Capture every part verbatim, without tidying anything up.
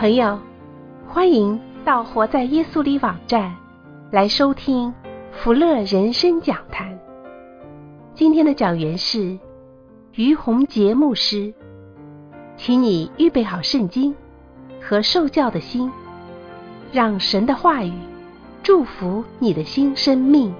朋友，欢迎到活在耶稣里网站来收听福乐人生讲坛。今天的讲员是于洪杰牧师，请你预备好圣经和受教的心，让神的话语祝福你的新生命。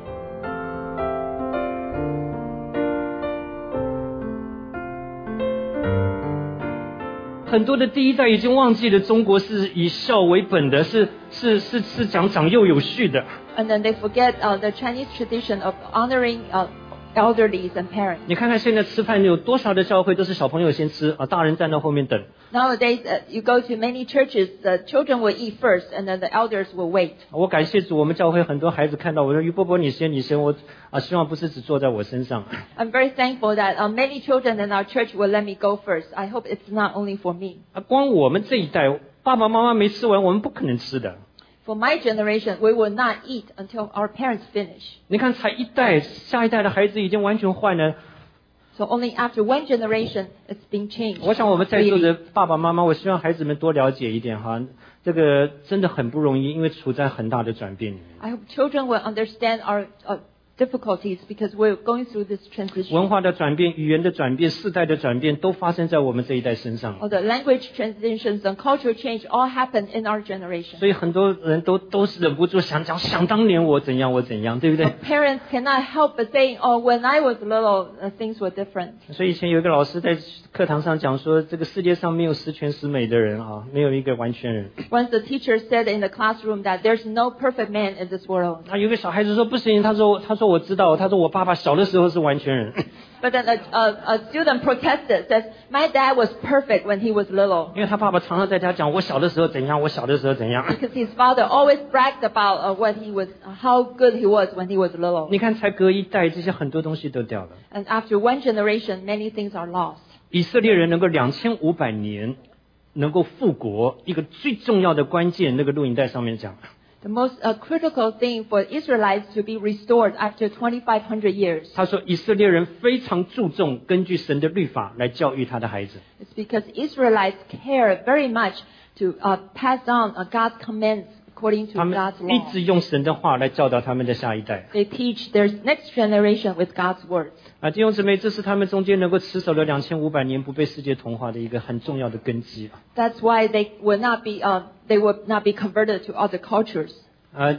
很多的第一代已经忘记了中国是以孝为本的，是是是是讲长幼有序的。 And then they forget uh, the Chinese tradition of honoring uh, elderlies and parents. 你看看现在吃饭有多少的教会都是小朋友先吃啊，大人站在后面等。 Nowadays, uh, you go to many churches, the children will eat first, and then the elders will wait. 我感谢主，我们教会很多孩子看到我说：“于伯伯，你先，你先。”我啊，希望不是只坐在我身上。 I'm very thankful that uh, many children in our church will let me go first. I hope it's not only for me. 啊，光我们这一代，爸爸妈妈没吃完，我们不可能吃的。 For my generation, we will not eat until our parents finish. 你看，才一代，下一代的孩子已经完全换了。 So only after one generation, it's been changed. 我想我们在座的爸爸妈妈，我希望孩子们多了解一点哈，这个真的很不容易，因为处在很大的转变里面。 I hope children will understand our uh, difficulties because we're going through this transition. 文化的转变、语言的转变、世代的转变，都发生在我们这一代身上。 All the language transitions and cultural change all happen in our generation. 所以很多人都都是忍不住想讲，想当年我怎样，我怎样，对不对？ Parents cannot help but saying, "Oh, when I was little, uh, things were different." 所以以前有一个老师在课堂上讲说，这个世界上没有十全十美的人啊，没有一个完全人。 Once the teacher said in the classroom that there's no perfect man in this world. 那有个小孩子说不行，他说他说我知道，他说我爸爸小的时候是完全人。 But then a, a, a student protested, says, "My dad was perfect when he was little." 因为他爸爸常常在家讲我小的时候怎样，我小的时候怎样。 Because his father always bragged about uh, what he was, uh, how good he was when he was little. 你看，才隔一代，这些很多东西都掉了。 And after one generation, many things are lost. 以色列人能够两千五百年能够复国，一个最重要的关键，那个录影带上面讲。 The most uh, critical thing for Israelites to be restored after twenty-five hundred years. 他说，以色列人非常注重根据神的律法来教育他的孩子。 It's because Israelites care very much to uh, pass on uh, God's commands according to 他们 God's 一 law. 直用神的话来教导他们的下一代。 They teach their next generation with God's words. 啊，弟兄姊妹，这是他们中间能够持守了两千五百年不被世界同化的一个很重要的根基。 That's why they will not be uh, they will not be converted to other cultures. 呃，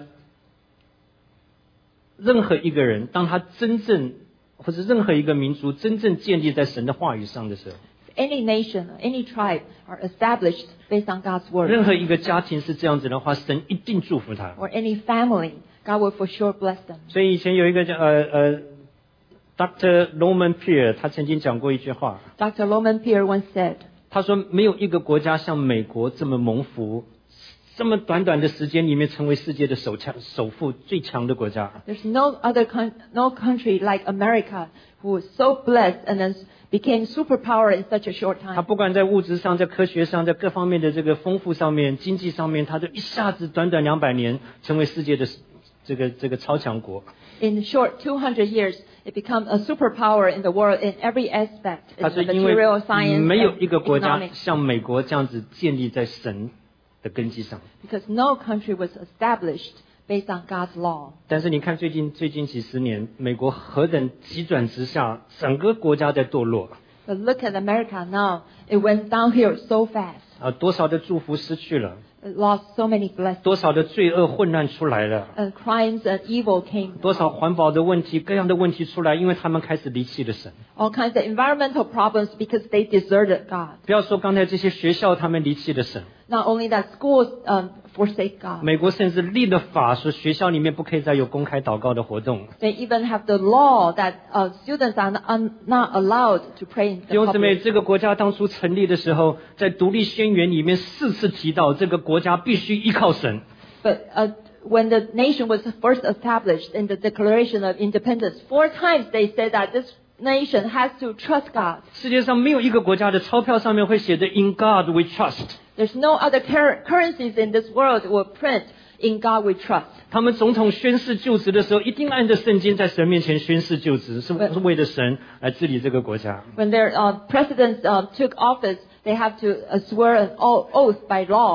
任何一个人，当他真正或者任何一个民族真正建立在神的话语上的时候， Any nation, any tribe are established based on God's word. 任何一个家庭是这样子的话，神一定祝福他。 Or any family, God will for sure bless them. 所以以前有一个叫呃呃 ，Doctor Norman Peale， 他曾经讲过一句话。 Doctor Loman Peale once said, 他说，没有一个国家像美国这么蒙福，这么短短的时间里面成为世界的首强、首富、最强的国家。 "There's no other con- no country like America who was so blessed and then became superpower in such a short 他 time." 不管在物质上、在科学上、在各方面的这个丰富上面、经济上面，他就一下子短短两百年成为世界的这个这个超强国。 In short two hundred years, it became a superpower in the world in every aspect. 他 In 说， the 因为 material science 没有 and 一个国家 economics. 像美国这样子建立在神的根基上。 Because no country was established based on God's law. 但是你看最近最近几十年，美国何等急转直下，整个国家在堕落。 But look at America now. It went downhill so fast. 啊，多少的祝福失去了， It lost so many blessings. 多少的罪恶混乱出来了， And crimes and evil came. 多少环保的问题、各样的问题出来，因为他们开始离弃了神。 All kinds of environmental problems because they deserted God. 不要说刚才这些学校，他们离弃了神。 Not only that schools um, forsake God. 美国甚至立了法，说学校里面不可以再有公开祷告的活动。 They even have the law that uh, students are not, not allowed to pray in 弟 the 兄姊妹， public. 这个国家当初成立的时候，在独立宣言里面四次提到，这个国家必须依靠神。 But uh, when the nation was first established in the Declaration of Independence, four times they said that this nation has to trust God. 世界上没有一个国家的钞票上面会写的 "In God we trust"。 There's no other cur- currencies in this world will print "In God we trust." 他们总统宣誓就职的时候，一定按着圣经在神面前宣誓就职，是是为了神来治理这个国家。 When their uh, presidents uh, took office, they have to uh, swear an oath by law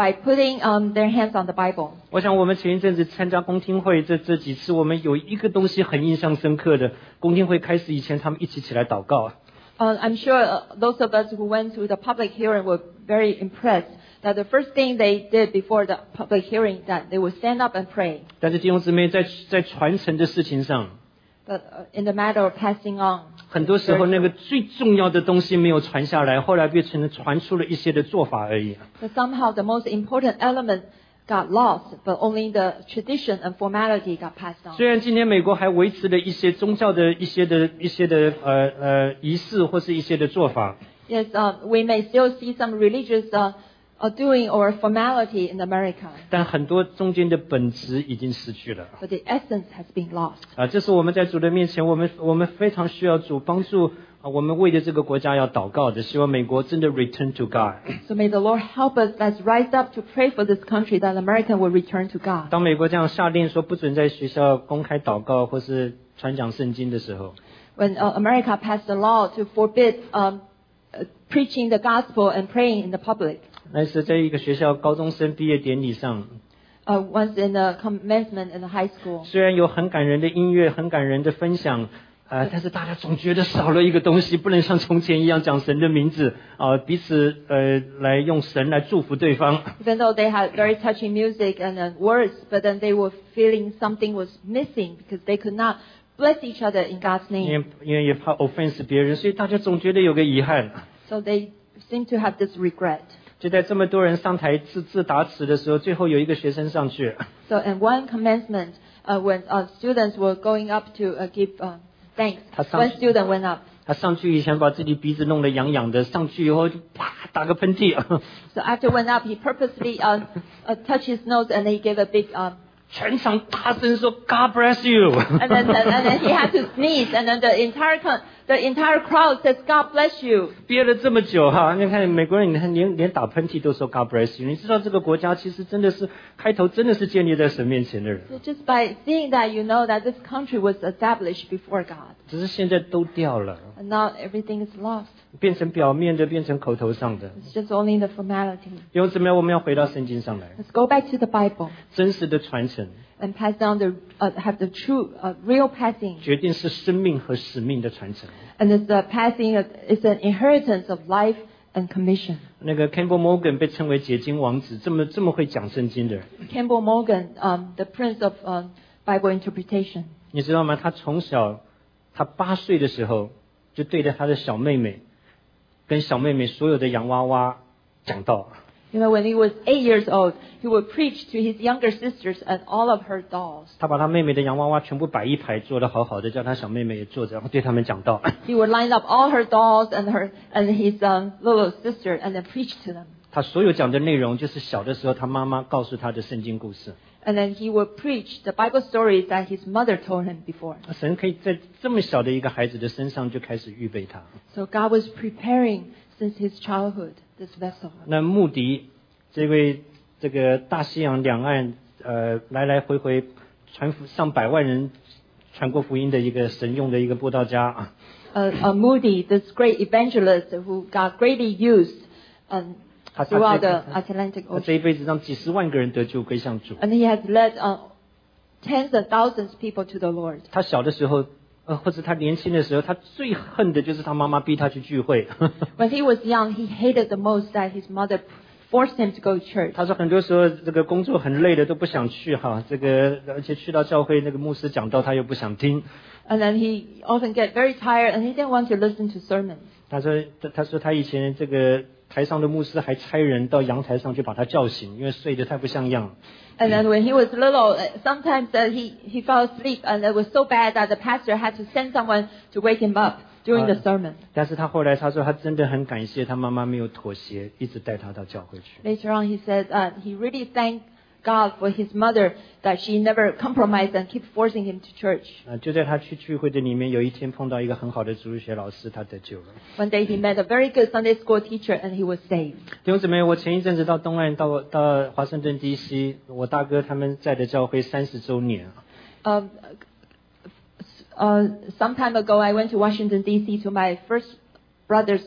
by putting um, their hands on the Bible. 我想我们前一阵子参加公听会，这这几次我们有一个东西很印象深刻的，公听会开始以前，他们一起起来祷告。 Uh, I'm sure uh, those of us who went to the public hearing were very impressed that the first thing they did before the public hearing that they would stand up and pray. 但是弟兄姊妹在在传承的事情上， But uh, in the matter of passing on, 很多时候那个最重要的东西没有传下来，后来变成了传出了一些的做法而已。 but somehow the most important element got lost, but only the tradition and formality got passed on. 虽然今天美国还维持了一些宗教的一些的一些的呃呃仪式或是一些的做法， Yes, uh, we may still see some religious uh, uh, doing or formality in America, 但很多中间的本质已经失去了。 but the essence has been lost. 啊，这是我们在主的面前，我们我们非常需要主帮助啊，我们为着这个国家要祷告的，希望美国真的 return to God。 So may the Lord help us. Let's rise up to pray for this country that America will return to God. 当美国这样下令说不准在学校公开祷告或是传讲圣经的时候， When uh, America passed a law to forbid um, uh, preaching the gospel and praying in the public, 那是在一个学校高中生毕业典礼上， uh, once in the commencement in the high school, 虽然有很感人的音乐、很感人的分享。呃，但是大家总觉得少了一个东西，不能像从前一样讲神的名字啊、呃，彼此呃来用神来祝福对方。 even though they had very touching music and uh, words, but then they were feeling something was missing because they could not bless each other in God's 因 name. 为因为也怕 offense 别人，所以大家总觉得有个遗憾。 So they seem to have this regret. 就在这么多人上台自自答词的时候，最后有一个学生上去， So in one commencement, uh, when uh, students were going up to uh, give uh, thanks, 他上 one student went up. 他上去以前把自己鼻子弄得痒痒的，上去以后就啪打个喷嚏， So after went up, he purposely uh, uh, touched his nose and he gave a big, uh, 全场大声说 God bless you， and then and, and then he had to sneeze, and then the entire con- the entire crowd says, "God bless you." 憋了这么久哈，你看美国人，你看连连打喷嚏都说 God bless you， 你知道这个国家其实真的是开头真的是建立在神面前的人， So just by seeing that, you know that this country was established before God, 只是现在都掉了， and now everything is lost. 变成表面的，变成口头上的。 It's just only the formality. 因为怎么样，我们要回到圣经上来， Let's go back to the Bible 真实的传承 and pass down the uh, have the true, uh, real passing, 决定是生命和使命的传承。 and it's the passing. Of, it's an inheritance of life and commission. 那个 Campbell Morgan 被称为解经王子，这么这么会讲圣经的人， Campbell Morgan, um, the prince of um, Bible interpretation. 你知道吗？他从小，他八岁的时候就对着他的小妹妹，跟小妹妹所有的洋娃娃讲道。 You know, when he was eight years old, he would preach to his younger sisters and all of her dolls. 他把他妹妹的洋娃娃全部摆一排，做得好好的，叫他小妹妹也坐着，然后对他们讲道。 He would line up all her dolls and her and his um, little sister and then preach to them. 他所有讲的内容就是小的时候他妈妈告诉他的圣经故事。 And then he would preach the Bible stories that his mother told him before. 神可以在这么小的一个孩子的身上就开始预备他。 So God was preparing since his childhood this vessel. 那穆迪这位这个大西洋两岸呃来来回回传福上百万人传过福音的一个神用的一个布道家啊， Uh, uh, Moody, this great evangelist who got greatly used um, 他他 throughout 这 the Atlantic 他这 Ocean. 一辈子让几十万个人得救归向主。 And he has led uh, tens and thousands of people to the Lord. 他小的时候呃或者他年轻的时候，他最恨的就是他妈妈逼他去聚会。 When he was young, he hated the most that his mother forced him to go to church. 他说很多时候这个工作很累的都不想去哈，这个而且去到教会那个牧师讲道他又不想听。 And then he often get very tired and he didn't want to listen to sermons. 他说他他说他以前这个台上的牧师还差人到阳台上去把他叫醒，因为睡得太不像样。 And then when he was little, uh, sometimes uh, he, he fell asleep and it was so bad that the pastor had to send someone to wake him up during the sermon. 但是他后来他说他真的很感谢他妈妈没有妥协，一直带他到教会去。 Later on, he said uh, he really thanked God for his mother that she never compromised and keep forcing him to church. 啊，就在他去聚会的里面，有一天碰到一个很好的主日学老师，他得救了。 One day he met a very good Sunday school teacher and he was saved. 弟兄姊妹，我前一阵子到东岸到到华盛顿 D C， 我大哥他们在的教会三十周年。 Um, uh, some time ago, I went to Washington, D C to my first brother's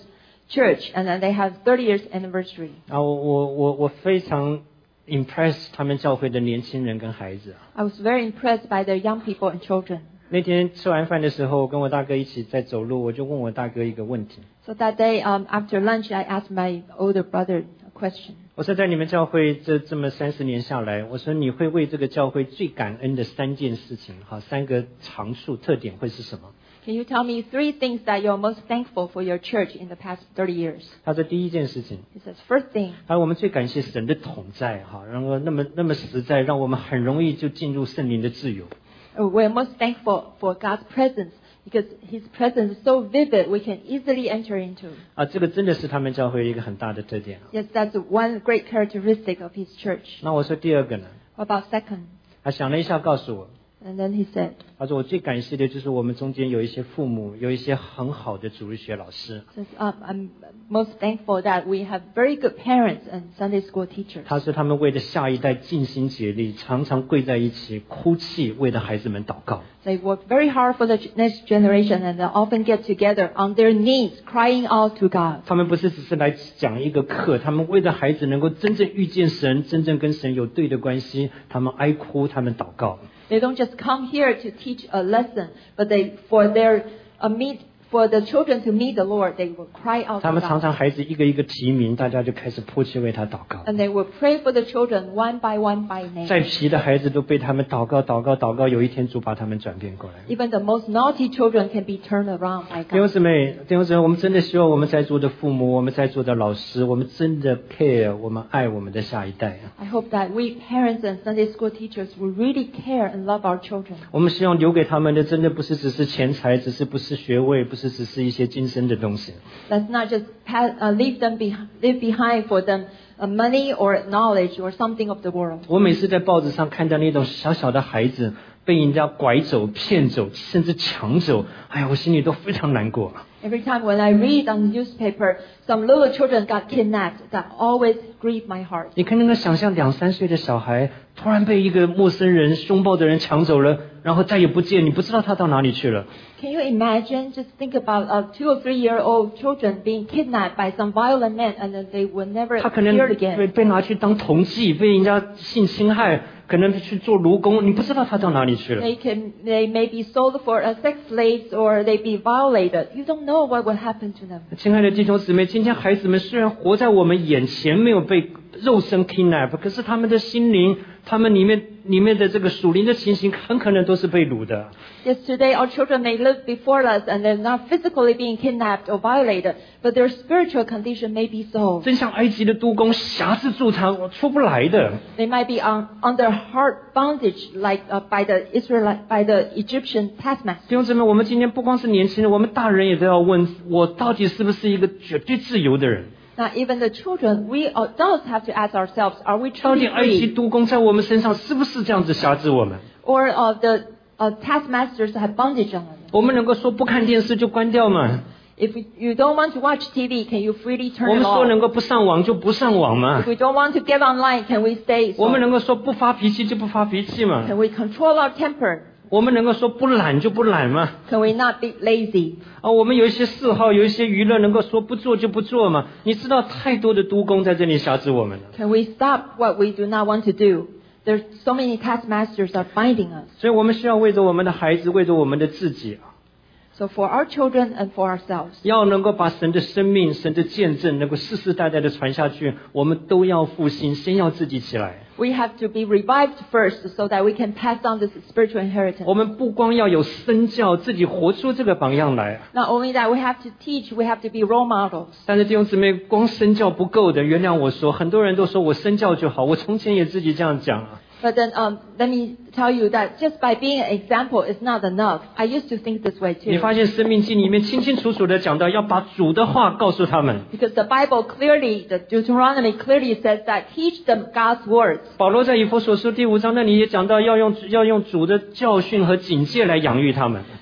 church, and then they have thirty years anniversary. 啊，我我我我非常 impress 他们教会的年轻人跟孩子。 I was very impressed by their young people and children. 那天吃完饭的时候，跟我大哥一起在走路，我就问我大哥一个问题。 So that day, um, after lunch, I asked my older brother a question. 我说在你们教会这这么三十年下来，我说你会为这个教会最感恩的三件事情，好，三个常数特点会是什么？ Can you tell me three things that you're most thankful for your church in the past thirty years? 他说第一件事情， He says, first thing, 他说我们最感谢神的同在，哈，然后那么那么实在，让我们很容易就进入圣灵的自由。 uh, we're most thankful for God's presence because His presence is so vivid we can easily enter into. 啊，这个真的是他们教会一个很大的特点。 Yes, that's one great characteristic of His church. 那我说第二个呢？ What about second? 他想了一下，告诉我， And then he said, 他说我最感谢的就是我们中间有一些父母，有一些很好的主日学老师。 says, um, I'm most thankful that we have very good parents and Sunday school teachers. 他说他们为了下一代尽心竭力，常常跪在一起哭泣，为了孩子们祷告。 They work very hard for the next generation and they often get together on their knees crying out to God. 他们不是只是来讲一个课，他们为了孩子能够真正遇见神，真正跟神有对的关系，他们哀哭，他们祷告。 They don't just come here to teach a lesson, but they, for their, uh, meet, for the children to meet the Lord, they will cry out 他 to 们常 God. 常孩子一个一个提名，大家就开始迫切为他祷告。 And they will pray for the children one by one by name. 再皮的孩子都被他们祷告、祷告、祷告，有一天主把他们转变过来。 Even the most naughty children can be turned around by 弟兄 God. 姊妹，弟兄姊妹，我们真的希望我们在座的父母，我们在座的老师，我们真的 care， 我们爱我们的下一代。 I hope that we parents and Sunday school teachers will really care and love our children. 我们希望留给他们的，真的不是只是钱财，只是不是学位，不是只是一些今生的东西。 Let's not just pass, uh, leave them be, leave behind for them uh, money or knowledge or something of the world. 我每次在报纸上看到那种小小的孩子被人家拐走、骗走，甚至抢走，哎呀，我心里都非常难过。 Every time when I read on the newspaper, some little children got kidnapped, that always grieve my heart. 你看那个想象两三岁的小孩突然被一个陌生人、凶暴的人抢走了，然后再也不见，你不知道他到哪里去了。 Can you imagine? Just think about uh, two or three year old children being kidnapped by some violent men and then they will never 他可能 appear 被 again. 被拿去当童妓，被人家性侵害，可能去做奴工，你不知道他到哪里去了。 They can, they may be sold for uh, sex slaves or they be violated. You don't know what will happen to them. 亲爱的弟兄姊妹，今天孩子们虽然活在我们眼前，没有被肉身 kidnap， 可是他们的心灵，他们里面里面的这个属灵的情形，很可能都是被掳的。 Yes, today our children may live before us and they're not physically being kidnapped or violated, but their spiritual condition may be so. 真像埃及的督工辖制住他，我出不来的。 They might be on, under hard bondage like uh, by the Israelite, by the Egyptian taskmaster. 弟兄姊妹，我们今天不光是年轻人，我们大人也都要问：我到底是不是一个绝对自由的人？ Now, even the children, we adults have to ask ourselves, are we 到底 truly 埃及 free? 督工在我们身上是不是这样子辖制我们？ Or uh, the uh, taskmasters have bondage on them? 我们能够说不看电视就关掉吗？ If you- you don't want to watch T V, can you freely 我 turn 们 it 说 off? 能够不上网就不上网吗 If？we don't want to get online, can we stay? 我们 So? 能够说不发脾气就不发脾气吗？ Can we control our temper? 我们能够说不懒就不懒吗？ Can we not be lazy? 啊，我们有一些嗜好，有一些娱乐，能够说不做就不做吗？你知道太多的督工在这里辖制我们了。 Can we stop what we do not want to do? There's so many taskmasters are binding us. 所以我们需要为着我们的孩子，为着我们的自己， So for our children and for ourselves, 要能够把神的生命、神的见证能够世世代代的传下去，我们都要复兴，先要自己起来。 we have to be revived first so that we can pass on this spiritual inheritance. 我们不光要有身教，自己活出这个榜样来。 Not only that, we have to teach, we have to be role models. 但是弟兄姊妹，光身教不够的，原谅我说，很多人都说我身教就好，我从前也自己这样讲啊。 But then um, let me tell you that just by being an example is not enough. I used to think this way 你 too. 发现《生命记》里面清清楚楚的讲到，要把主的话告诉他们。 Because the Bible clearly, the Deuteronomy clearly says that teach them God's words. 保罗在以弗所书第五章那里也讲到，要用要用主的教训和警戒来养育他们。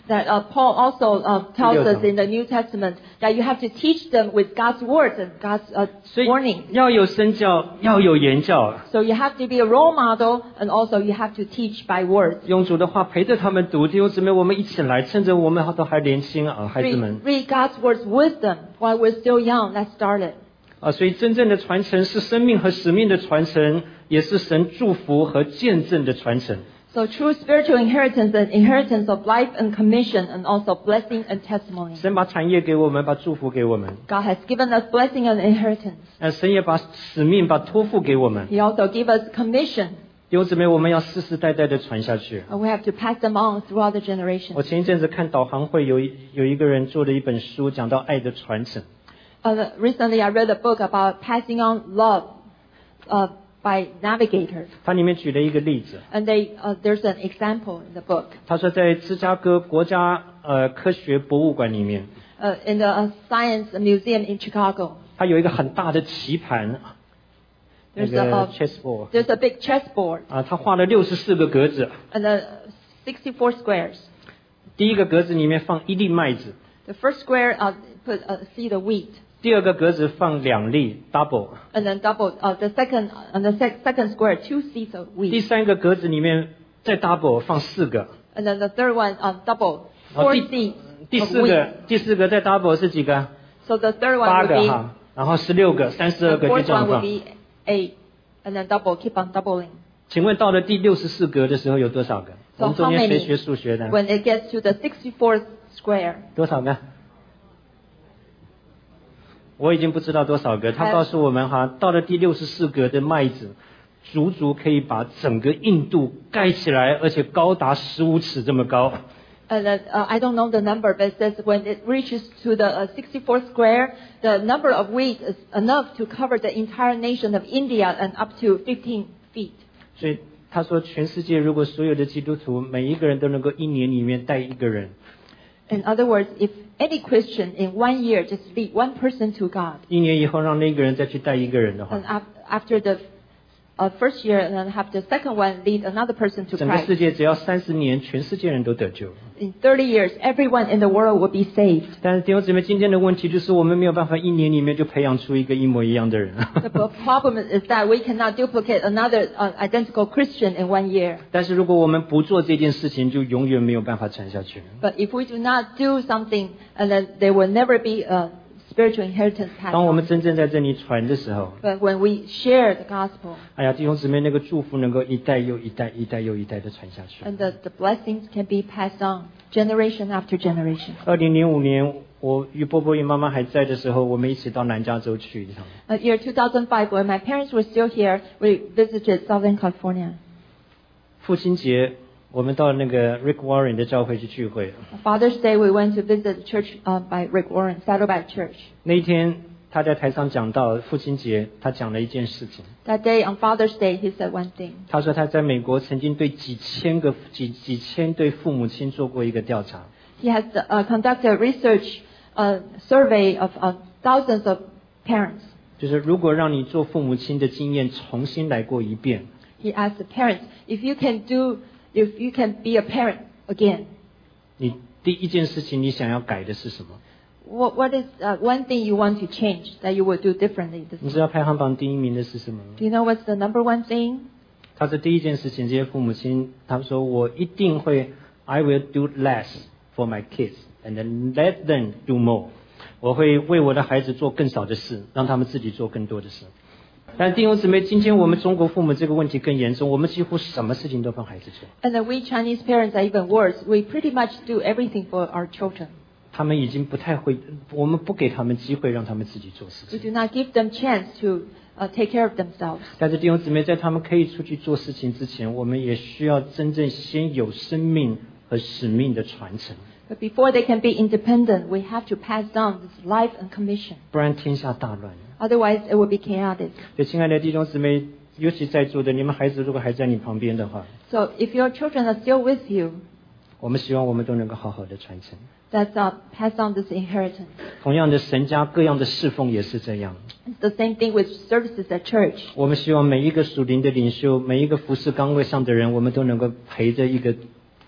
That uh, Paul also uh, tells 第六 us 章 in the New Testament that you have to teach them with God's words and God's uh, 所以 warning. 要有身教，要有言教， So you have to be a role model, and also you have to teach by words. 用主的话陪着他们读。弟兄姊妹，我们一起来，趁着我们都还年轻啊，孩子 Read, 们 read God's words with them while we're still young. Let's start it. 啊，所以真正的传承是生命和使命的传承，也是神祝福和见证的传承。 So true spiritual inheritance and inheritance of life and commission, and also blessing and testimony. 神把产业给我们，把祝福给我们， God has given us blessing and inheritance. 呃，神也把使命、把托付给我们。 He also gave us commission. 弟兄姊妹，我们要世世代代的传下去。 And we have to pass them on throughout the generations. 我前一阵子看导航会有一有一个人做了一本书，讲到爱的传承。 Uh, recently, I read a book about passing on love uh, by navigators. 它里面举了一个例子， And they, uh, there's an example in the book. 他说在芝加哥国家呃科学博物馆里面， Uh, in the uh, Science Museum in Chicago, 它有一个很大的棋盘，那 there's a, 个 uh, chessboard there's a big chessboard 啊，他画了六十四个格子， and uh, sixty-four squares. 第一个格子里面放一粒麦子， The first square uh, put a seed of wheat, 第二个格子放两粒 double， and then double. Uh, the second, on the sec- second square, two seeds of 第 wheat, 三个格子里面再 double 放四个， and then the third one, uh, double, 哦 four 第 seeds 第 of 四个 wheat. 第四个再 double 是几个？ So the third one 八 would 个 be, 哈，然后十六个，三十二 the 个就 fourth 这样 one would 放。 be eight, and then double, keep on doubling. 请问到了第六十四格的时候有多少个？ So 我们中 how 间谁 many? 学数学的？ When it gets to the sixty-fourth square, 多少个？我已经不知道多少个。他告诉我们哈，到了第六十四格的麦子，足足可以把整个印度盖起来，而且高达十五尺这么高。 and then, uh, I don't know the number, but it says when it reaches to the uh, sixty-fourth square, the number of wheat is enough to cover the entire nation of India and up to fifteen feet. 所以他说，全世界如果所有的基督徒每一个人都能够一年里面带一个人， In other words, if any Christian in one year just lead one person to God, 一年以后让那个人再去带一个人的话 and，af- after the uh, first year, and then have the second one lead another person to 整个 Christ. 世界只要三十年，全世界人都得救。 In thirty years, everyone in the world will be saved. 但是弟兄姊妹，今天的问题就是我们没有办法一年里面就培养出一个一模一样的人。 The p- problem is that we cannot duplicate another uh, identical Christian in one year. 但是如果我们不做这件事情，就永远没有办法传下去。 But if we do not do something, and then there will never be a spiritual inheritance passed 当我们 on. 真正在这里传的时候， But when we share the gospel, 哎呀，弟兄姊妹，那个祝福能够一代又一代、一代又一代的传下去。 and the, the blessings can be passed on generation after generation. 二零零五年，我与波波与妈妈还在的时候，我们一起到南加州去一趟。 Uh, year two thousand five, when my parents were still here, we visited Southern California. 父亲节，我们到那个 Rick Warren 的教会去聚会。 Father's Day, we went to visit the church uh, by Rick Warren, Saddleback Church. 那一天，他在台上讲到父亲节，他讲了一件事情。 That day, on Father's Day, he said one thing. 他说他在美国曾经对几千个几几千对父母亲做过一个调查。 He has uh, conducted a research uh, survey of uh, thousands of parents. 就是如果让你做父母亲的经验重新来过一遍， He asked the parents, if you can do, if you can be a parent again, 你第一件事情你想要改的是什么？ what, what is uh, one thing you want to change that you would do differently this 你 time? 知道排行榜第一名的是什么吗？ Do you know what's the number one thing? 他说第一件事情，这些父母亲他们说我一定会 I will do less for my kids and then let them do more。我会为我的孩子做更少的事，让他们自己做更多的事。但弟兄姊妹，今天我们中国父母这个问题更严重，我们几乎什么事情都帮孩子做。 And then we Chinese parents are even worse. We pretty much do everything for our children. 他们已经不太会，我们不给他们机会让他们自己做事 We 情。 do not give them chance to uh, take care of themselves. 但是弟兄姊妹，在他们可以出去做事情之前，我们也需要真正先有生命和使命的传承， But before they can be independent, we have to pass down this life and commission. 不然天下大乱。 Otherwise, it will be chaotic. 所以，亲爱的弟兄姊妹，尤其在座的你们孩子如果还在你旁边的话， So if your children are still with you, 我们希望我们都能够好好的传承。 let's uh, pass on this inheritance. 同样的，神家各样的侍奉也是这样。 It's the same thing with services at church. 我们希望每一个属灵的领袖，每一个服侍岗位上的人，我们都能够陪着一个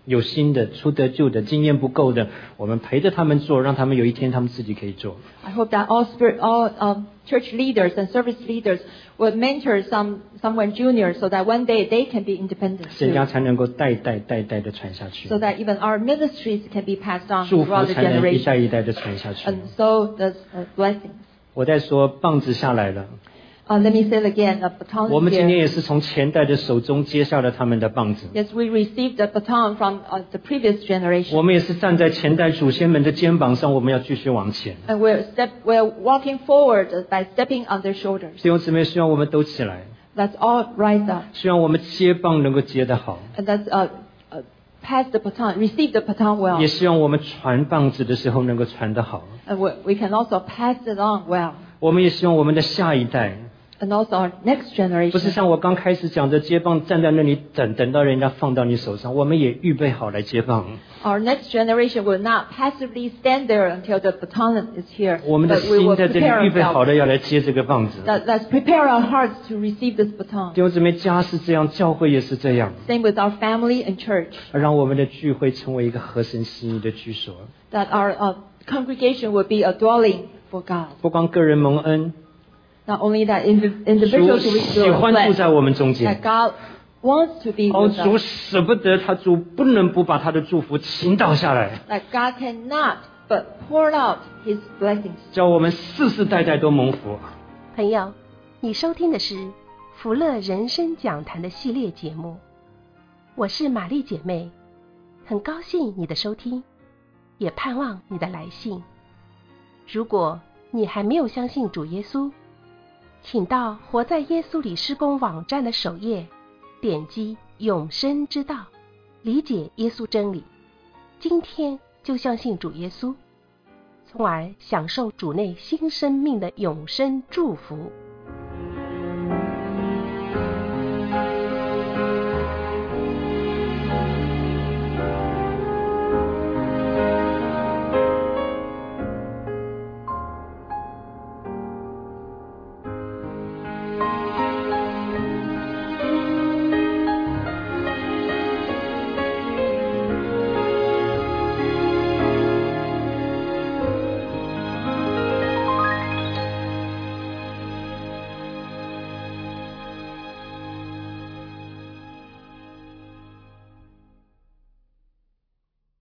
有新的、出得救的、经验不够的，我们陪着他们做，让他们有一天他们自己可以做。 I hope that all spirit, all um, church leaders and service leaders will mentor some someone junior, so that one day they can be independent 神家 too, 才能够代代代代的传下去， so that even our ministries can be passed on 祝福 throughout the 才能一代 generations, 一代的传下去。 and so does uh, blessings. 我在说棒子下来了， Uh, let me say it again, the baton 我 is 们今天 here. 也是从前代的手中接下了他们的棒子， Yes, we received the baton from uh, the previous 我 generation, 们也是站在前代祖先们的肩膀上，我们要继续往前。 and we're step we're walking forward by stepping on their shoulders. 弟兄姊妹，希望我们都起来， Let's all rise up, 希望我们接棒能够接得好， and let's uh, uh, pass the baton, receive the baton well, 也希望我们传棒子的时候能够传得好。 and we, we can also pass it on well, 我们也希望我们的下一代 and also our next 不是 generation. 像我刚开始讲的接棒站在那里等，等到人家放到你手上，我们也预备好来接棒。 Our next generation will not passively stand there until the baton is here, 我们的 but we 心 will 在这里 prepare 预备好 ourselves. 了要来接这个棒子。 That, let's prepare our hearts to receive this baton. 弟兄姊妹，家是这样，教会也是这样， Same with our family and church, 让我们的聚会成为一个合神心意的居所。 that our uh, congregation will be a dwelling for God. 不光个人蒙恩， Not only that indiv- 主 individuals will 喜 be 欢住在 blessed, 我们中 that 间。 God wants to be 哦， with 主 us, 舍不得他，主不能不把他的祝福倾倒下来， that God cannot but pour out His blessings. 叫我们世世代代都蒙福。 朋友，你收听的是福乐人生讲坛的系列节目，我是玛丽姐妹，很高兴你的收听，也盼望你的来信。如果你还没有相信主耶稣，请到活在耶稣里施工网站的首页，点击永生之道，理解耶稣真理，今天就相信主耶稣，从而享受主内新生命的永生祝福。